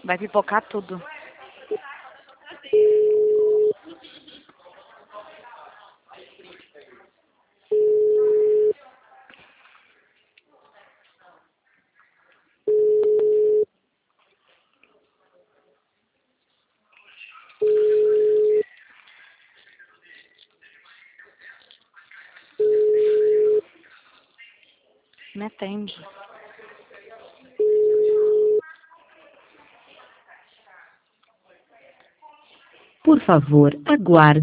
Vai pipocar tudo. Me atende. Por favor, aguarde.